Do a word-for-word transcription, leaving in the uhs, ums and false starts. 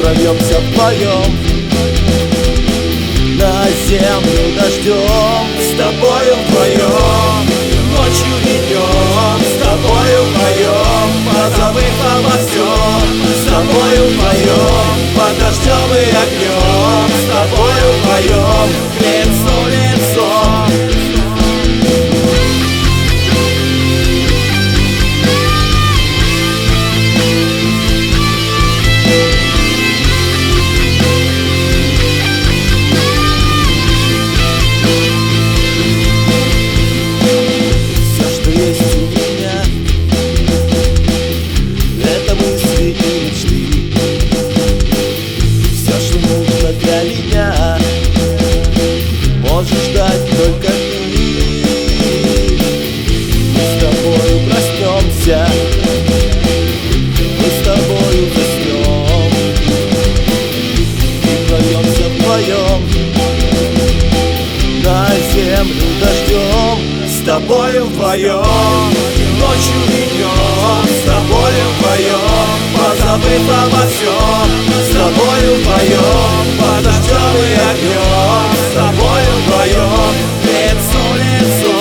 прорвемся вдвоем на землю дождем. С тобою вдвоем, ночью и днем, с тобою вдвоем, позабыв обо всем. С тобою вдвоем, под дождем и огнем, с тобою вдвоем, лицо лицо. Можешь ждать только ты. Мы с тобою проснемся, мы с тобою заснем и прорвемся вдвоем на землю дождем. С тобою вдвоем, ночью и днем, с тобою вдвоем, позабыв обо всем. С тобою вдвоем, под дождем и огнем, с тобою вдвоем, лицо лицо.